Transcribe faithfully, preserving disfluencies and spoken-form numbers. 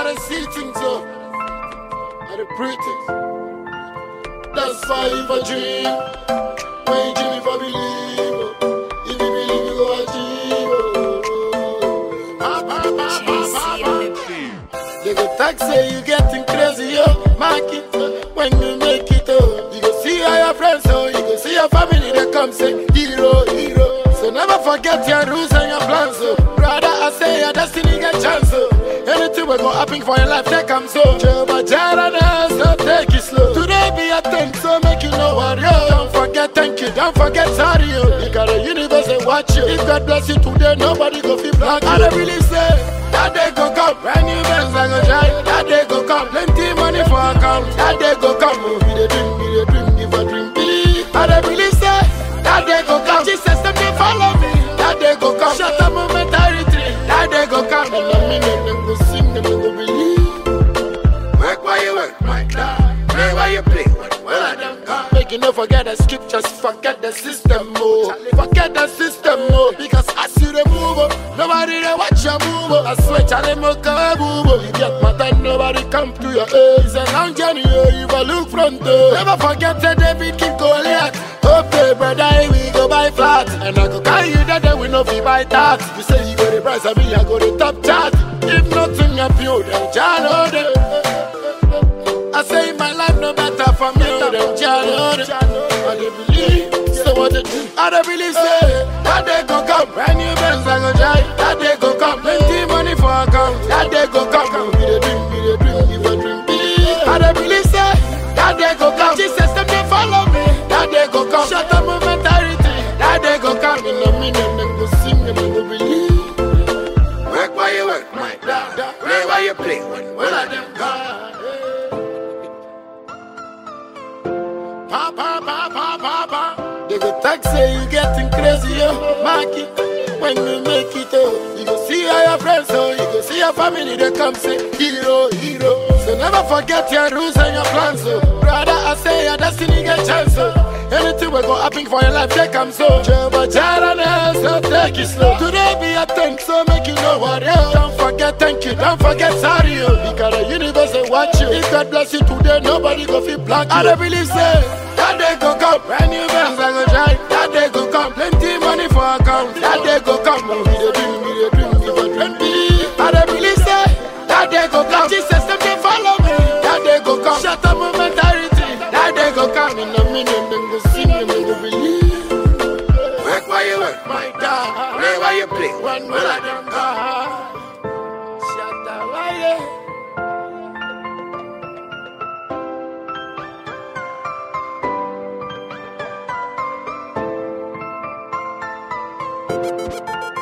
gotta see things so. I the pretend. That's why if I dream, when you dream if I believe, if you believe you go achieve. Ah, ah, ah, ah, ah. They go talk say you getting crazy, yo. Mark it when you make it, oh. You go see all your friends, oh. You go see your family, they come say hero, hero. So never forget your rules and your plans, oh. Brother, I say your destiny get chance, oh. Anything will go happen for your life, take come so. Jehovah Jireh, so take it slow. Today be a thing, so make you know what yo. Don't forget thank you, don't forget sorry, yo. You got a universe and watch you. If God bless you today, nobody go feel black. I don't really say that day go come, brand new bands I go try. That day go come, plenty money for account. That day go come, oh, be the dream, be the dream, give a dream, believe. I don't really say that day go come. Jesus, let me follow me. That day go come, shut up momentarity. That day go come, and let me know them go sing, them go believe. Work while you work, my God. Play while you play. Well, I don't come. Make you no forget the scriptures, forget the system, oh. Forget the system, oh. Because I see the move, oh. Nobody they watch your move, oh. I swear, Charlie Moka, move, oh. You get my time, nobody come to your aid. It's a long journey, oh. You will look front, oh. Never forget that David keep going out. Okay, brother, we go buy flat. And I go carry you that day, we no fee buy that. You say you go the price, I mean, I go the top chart. If nothing up you, then Jalo, then I say in my life no better for me than Jalo. I don't believe, so what they do? I don't believe, say that day go come, brand new bands I go try. That day go come, plenty money for account. That day go come, be the dream, be the dream, give a dream, believe. I don't believe, say that day go come. Jesus, let me follow me. That day go come, shut up momentarity. That day go come, in a minute, then go sing and then go believe. Work while you work, my God. Play while you play, when I them God. Pa, pa, pa, pa, pa, pa. They go talk say you getting crazy, yo. Mark it when you make it, oh. You go see all your friends, oh. You go see your family, they come say hero, hero. So never forget your rules and your plans, oh. Brother, I say your destiny get chance, oh. Anything will go happen for your life, take come so. Jehovah Jireh, so take it slow. Today be a thing, so make you know what yo. Don't forget thank you, don't forget sorry, yo. Because the universe will watch you. If God bless you today, nobody go feel black. I don't believe, say that day go come, brand new bands I go try. That day go come, plenty money for account. That day go come, oh, be the dream, be the dream, give a dream, believe. I don't believe, say that day go come. Jesus, let me follow me. That day go come, shut up momentarity. That day go come, in a minute, then go sing and then go believe. Work while you work, my God. Play while you play, when will I them God. Shut up, why yeah. Thank you.